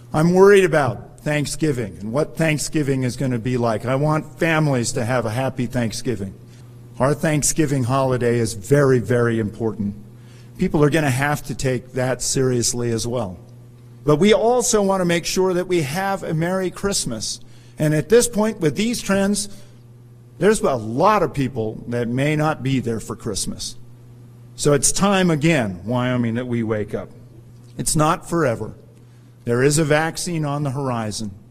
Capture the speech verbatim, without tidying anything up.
I'm worried about Thanksgiving and what Thanksgiving is going to be like. I want families to have a happy Thanksgiving. Our Thanksgiving holiday is very, very important. People are going to have to take that seriously as well. But we also want to make sure that we have a Merry Christmas. And at this point, with these trends, there's a lot of people that may not be there for Christmas. So it's time again, Wyoming, that we wake up. It's not forever. There is a vaccine on the horizon.